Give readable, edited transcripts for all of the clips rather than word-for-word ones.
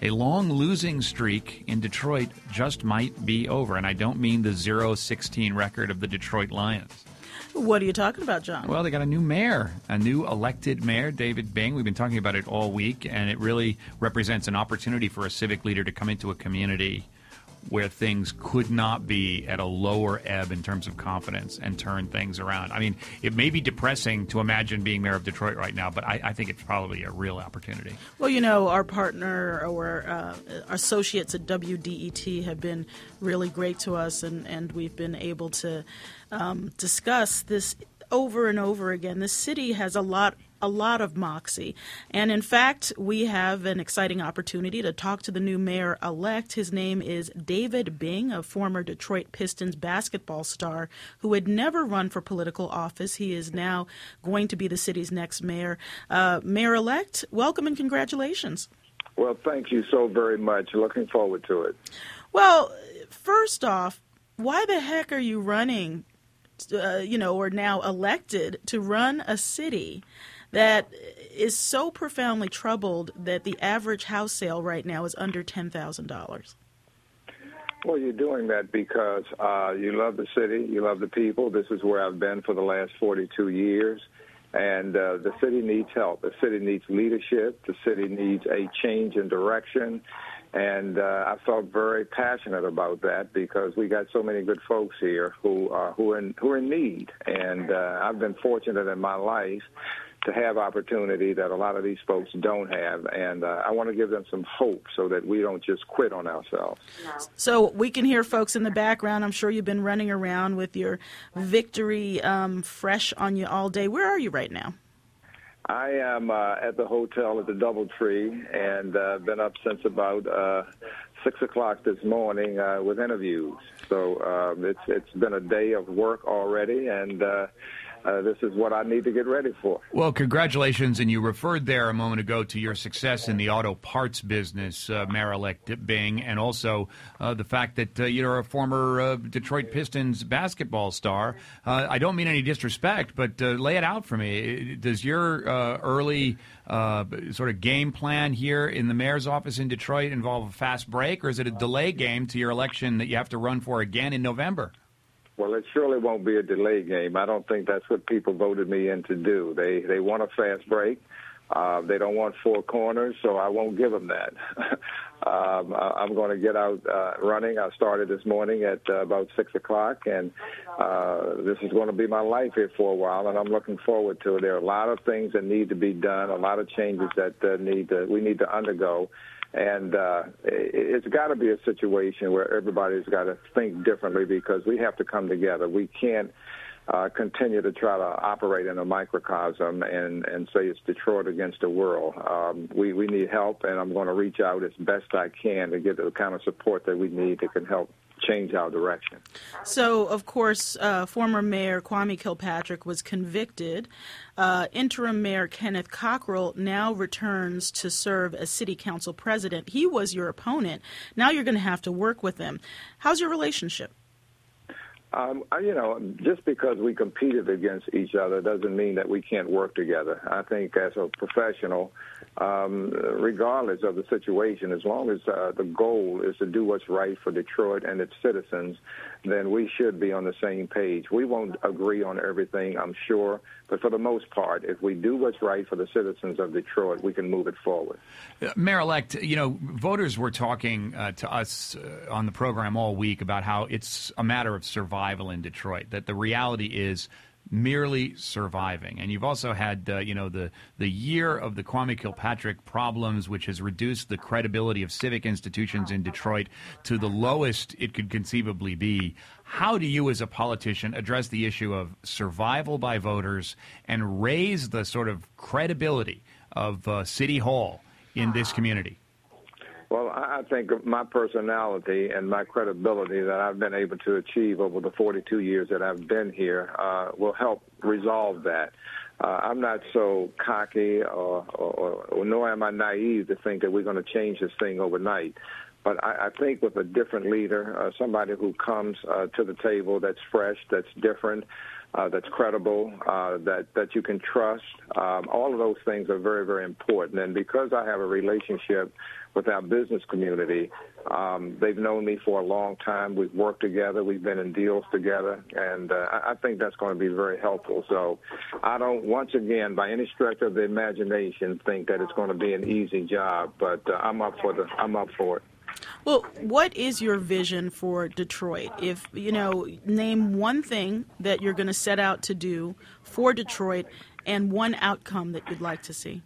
a long losing streak in Detroit just might be over. And I don't mean the 0-16 record of the Detroit Lions. What are you talking about, John? Well, they got a new mayor, a new elected mayor, David Bing. We've been talking about it all week, and it really represents an opportunity for a civic leader to come into a community where things could not be at a lower ebb in terms of confidence and turn things around. I mean, it may be depressing to imagine being mayor of Detroit right now, but I think it's probably a real opportunity. Well, you know, our partner or associates at WDET have been really great to us, and we've been able to discuss this over and over again. This city has a lot of moxie. And in fact, we have an exciting opportunity to talk to the new mayor-elect. His name is David Bing, a former Detroit Pistons basketball star who had never run for political office. He is now going to be the city's next mayor. Mayor-elect, welcome and congratulations. Well, thank you so very much. Looking forward to it. Well, first off, why the heck are you running, or now elected to run a city that is so profoundly troubled that the average house sale right now is under $10,000? Well, you're doing that because you love the city, you love the people. This is where I've been for the last 42 years. And the city needs help. The city needs leadership. The city needs a change in direction. And I felt very passionate about that because we got so many good folks here who are in need. And I've been fortunate in my life to have opportunity that a lot of these folks don't have. And I want to give them some hope so that we don't just quit on ourselves. So we can hear folks in the background. I'm sure you've been running around with your victory fresh on you all day. Where are you right now? I am at the hotel at the DoubleTree, and been up since about 6 o'clock this morning with interviews. So it's been a day of work already, and this is what I need to get ready for. Well, congratulations, and you referred there a moment ago to your success in the auto parts business, Mayor-elect Bing, and also the fact that you're a former Detroit Pistons basketball star. I don't mean any disrespect, but lay it out for me. Does your early sort of game plan here in the mayor's office in Detroit involve a fast break, or is it a delay game to your election that you have to run for again in November? Well, it surely won't be a delay game. I don't think that's what people voted me in to do. They want a fast break. They don't want four corners, so I won't give them that. I'm going to get out running. I started this morning at about 6 o'clock, and this is going to be my life here for a while, and I'm looking forward to it. There are a lot of things that need to be done, a lot of changes that we need to undergo. And it's got to be a situation where everybody's got to think differently because we have to come together. We can't continue to try to operate in a microcosm and say it's Detroit against the world. We need help, and I'm going to reach out as best I can to get the kind of support that we need that can help change our direction. So, of course, former Mayor Kwame Kilpatrick was convicted. Interim Mayor Kenneth Cockrell now returns to serve as City Council President. He was your opponent. Now you're going to have to work with him. How's your relationship? Just because we competed against each other doesn't mean that we can't work together. I think as a professional, regardless of the situation, as long as the goal is to do what's right for Detroit and its citizens, then we should be on the same page. We won't agree on everything, I'm sure, but for the most part, if we do what's right for the citizens of Detroit, we can move it forward. Mayor-elect, voters were talking to us on the program all week about how it's a matter of survival in Detroit, that the reality is merely surviving. And you've also had, the year of the Kwame Kilpatrick problems, which has reduced the credibility of civic institutions in Detroit to the lowest it could conceivably be. How do you as a politician address the issue of survival by voters and raise the sort of credibility of City Hall in this community? Well, I think my personality and my credibility that I've been able to achieve over the 42 years that I've been here will help resolve that. I'm not so cocky or nor am I naive to think that we're going to change this thing overnight. But I think with a different leader, somebody who comes to the table that's fresh, that's different, that's credible, that you can trust. All of those things are very, very important. And because I have a relationship with our business community, they've known me for a long time. We've worked together. We've been in deals together. And I think that's going to be very helpful. So I don't, once again, by any stretch of the imagination, think that it's going to be an easy job. But I'm up for it. Well, what is your vision for Detroit? If, name one thing that you're going to set out to do for Detroit and one outcome that you'd like to see.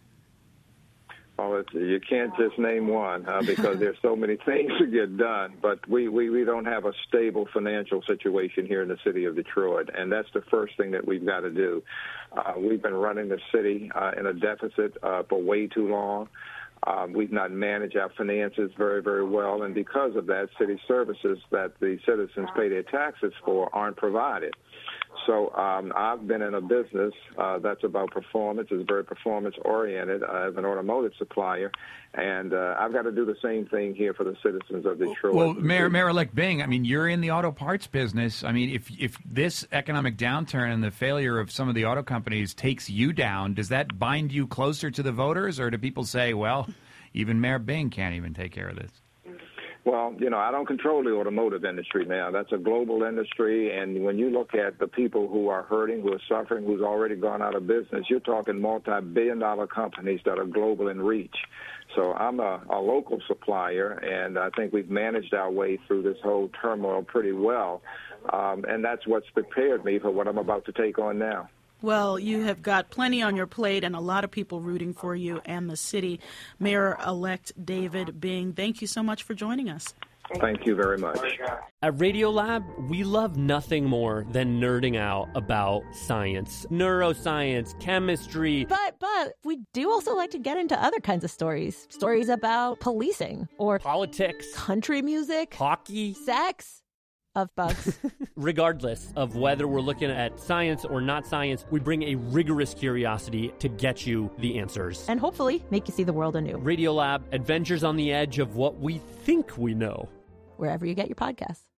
Well, you can't just name one because there's so many things to get done. But we don't have a stable financial situation here in the city of Detroit, and that's the first thing that we've got to do. We've been running the city in a deficit for way too long. We've not managed our finances very, very well, and because of that, city services that the citizens pay their taxes for aren't provided. So I've been in a business that's about performance. It's very performance-oriented as an automotive supplier, and I've got to do the same thing here for the citizens of Detroit. Well, Mayor-elect Bing, I mean, you're in the auto parts business. I mean, if this economic downturn and the failure of some of the auto companies takes you down, does that bind you closer to the voters, or do people say, well, even Mayor Bing can't even take care of this? Well, I don't control the automotive industry now. That's a global industry, and when you look at the people who are hurting, who are suffering, who's already gone out of business, you're talking multi-billion-dollar companies that are global in reach. So I'm a local supplier, and I think we've managed our way through this whole turmoil pretty well, and that's what's prepared me for what I'm about to take on now. Well, you have got plenty on your plate and a lot of people rooting for you and the city. Mayor-elect David Bing, thank you so much for joining us. Thank you very much. At Radiolab, we love nothing more than nerding out about science, neuroscience, chemistry. But we do also like to get into other kinds of stories. Stories about policing or politics, country music, hockey, sex. Of bugs. Regardless of whether we're looking at science or not science, we bring a rigorous curiosity to get you the answers. And hopefully make you see the world anew. Radiolab, adventures on the edge of what we think we know. Wherever you get your podcasts.